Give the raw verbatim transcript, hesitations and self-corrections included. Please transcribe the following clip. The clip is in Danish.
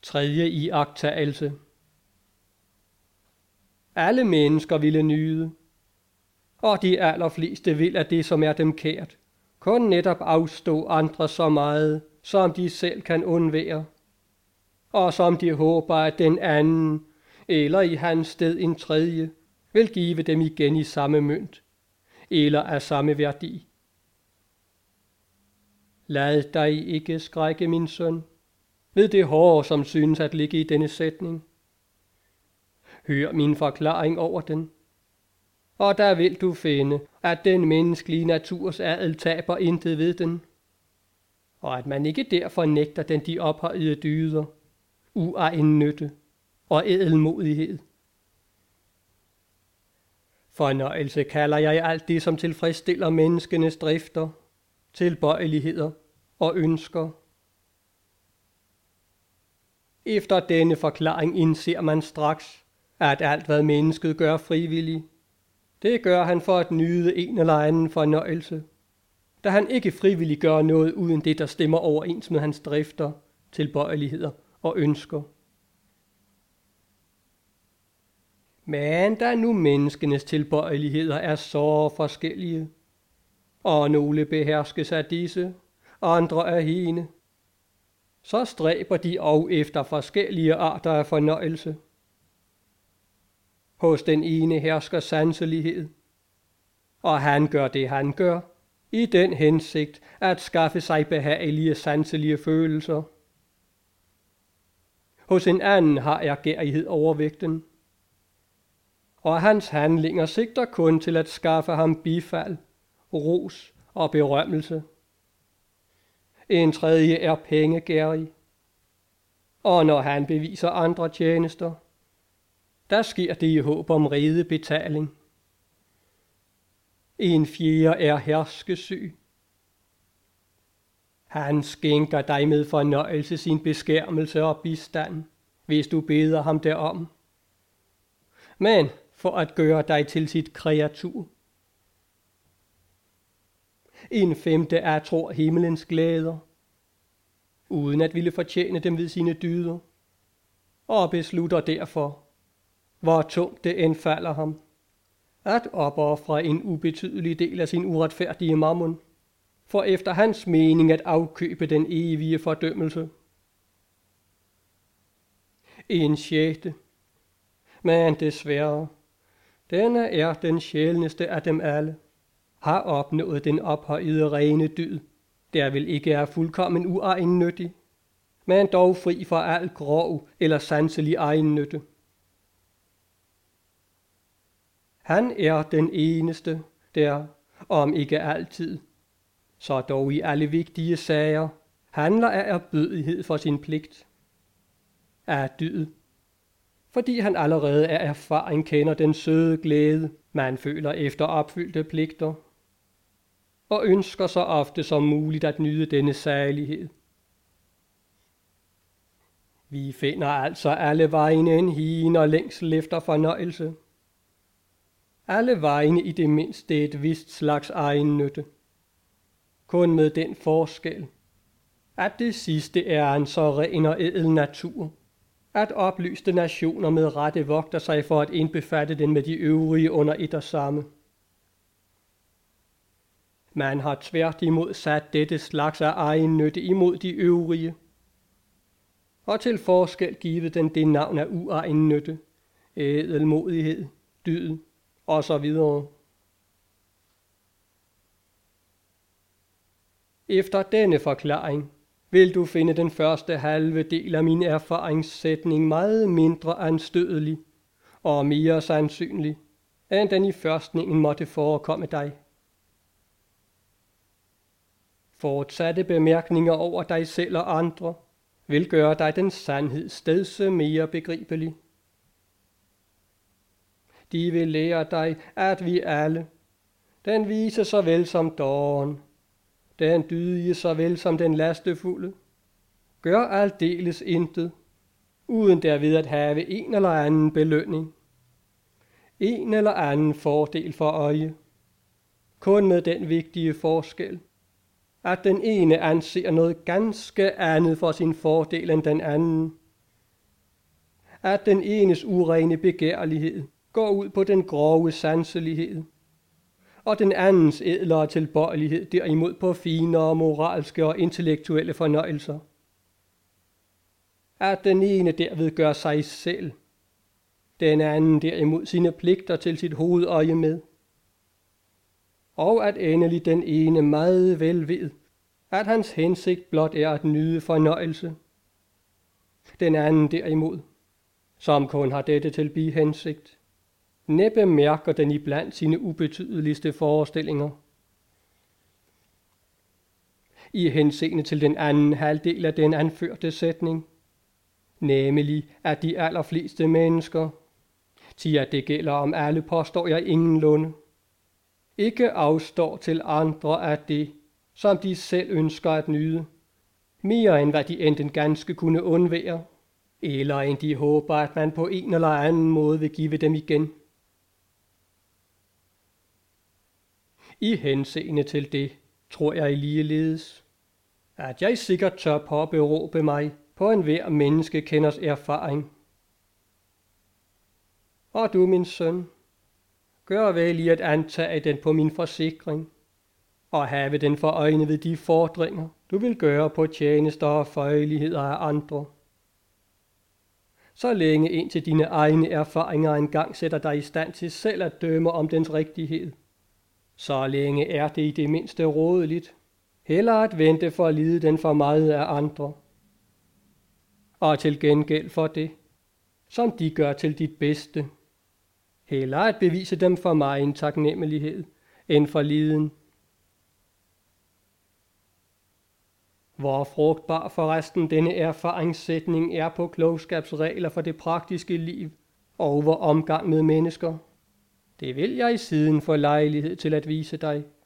Tredje iagttagelse. Alle mennesker ville nyde, og de allerfleste vil af det, som er dem kært, kun netop afstå andre så meget, som de selv kan undvære, og som de håber, at den anden, eller i hans sted en tredje, vil give dem igen i samme mønt, eller af samme værdi. Lad dig ikke skrække, min søn, ved det hårde, som synes at ligge i denne sætning. Hør min forklaring over den, og der vil du finde, at den menneskelige naturs adel taber intet ved den, og at man ikke derfor nægter den de ophøjede dyder, uegen nytte og ædelmodighed. Fornøjelse kalder jeg alt det, som tilfredsstiller menneskenes drifter, tilbøjeligheder og ønsker. Efter denne forklaring indser man straks, at alt hvad mennesket gør frivilligt, det gør han for at nyde en eller anden fornøjelse, da han ikke frivilligt gør noget uden det, der stemmer overens med hans drifter, tilbøjeligheder og ønsker. Men da nu menneskenes tilbøjeligheder er så forskellige, og nogle beherskes af disse, andre af hende, så stræber de og efter forskellige arter af fornøjelse. Hos den ene hersker sanselighed, og han gør det, han gør, i den hensigt at skaffe sig behagelige sanselige følelser. Hos en anden har ærgerrighed overvægten, og hans handlinger sigter kun til at skaffe ham bifald, ros og berømmelse. En tredje er pengegærig, og når han beviser andre tjenester, der sker det i håb om rede betaling. En fjerde er herskesyg. Han skænker dig med fornøjelse sin beskærmelse og bistand, hvis du beder ham derom. Men for at gøre dig til sit kreatur. En femte er tror himmelens glæder, uden at ville fortjene dem ved sine dyder, og beslutter derfor, hvor tungt det end falder ham, at opofre en ubetydelig del af sin uretfærdige mammon, for efter hans mening at afkøbe den evige fordømmelse. En sjette, men desværre, denne er den sjældneste af dem alle, har opnået den ophøjede rene dyd, der vil ikke er fuldkommen uegennyttig, men dog fri for al grov eller sanselig egennytte. Han er den eneste, der, om ikke altid, så dog i alle vigtige sager, handler af erbødighed for sin pligt. Af dyd, fordi han allerede af erfaring kender den søde glæde, man føler efter opfyldte pligter, og ønsker så ofte som muligt at nyde denne salighed. Vi finder altså alle vegne en higen og længsel efter fornøjelse. Alle vegne i det mindste et vist slags egennytte. Kun med den forskel, at det sidste er en så ren og ædel natur, at oplyste nationer med rette vogter sig for at indbefatte den med de øvrige under et og samme. Man har tværtimod sat dette slags af egennytte imod de øvrige, og til forskel givet den det navn af uegennytte, ædelmodighed, dyd og så videre. Efter denne forklaring vil du finde den første halve del af min erfaringssætning meget mindre anstødelig og mere sandsynlig, end den i førstningen måtte forekomme dig. Fortsatte bemærkninger over dig selv og andre vil gøre dig den sandhed stedse mere begribelig. De vil lære dig, at vi alle, den vise såvel som dåren, den dydige såvel som den lastefulde, gør aldeles intet, uden derved at have en eller anden belønning, en eller anden fordel for øje, kun med den vigtige forskel, at den ene anser noget ganske andet for sin fordel end den anden, at den enes urene begærlighed går ud på den grove sanselighed, og den andens ædlere tilbøjelighed derimod på finere moralske og intellektuelle fornøjelser. At den ene derved gør sig selv, den anden derimod sine pligter til sit hovedøje med, og at endelig den ene meget vel ved, at hans hensigt blot er at nyde fornøjelse. Den anden derimod, som kun har dette til bihensigt, næppe mærker den iblandt sine ubetydeligste forestillinger. I henseende til den anden halvdel af den anførte sætning, nemlig at de allerfleste mennesker, til at det gælder om alle, påstår jeg ingenlunde, ikke afstår til andre af det, som de selv ønsker at nyde, mere end hvad de enten ganske kunne undvære, eller end de håber, at man på en eller anden måde vil give dem igen. I henseende til det, tror jeg i ligeledes, at jeg sikkert tør påberåbe mig på enhver menneskekenders erfaring. Og du, min søn, gør vel i at antage den på min forsikring, og have den for øjne ved de fordringer, du vil gøre på tjenester og føjeligheder af andre. Så længe indtil dine egne erfaringer engang sætter dig i stand til selv at dømme om dens rigtighed, så længe er det i det mindste rådeligt, heller at vente for at lide den for meget af andre. Og til gengæld for det, som de gør til dit bedste, heller at bevise dem for mig en taknemmelighed, end for liden. Hvor frugtbar forresten denne erfaringssætning er på klogskabsregler for det praktiske liv, og hvor omgang med mennesker, det vil jeg i siden få lejlighed til at vise dig,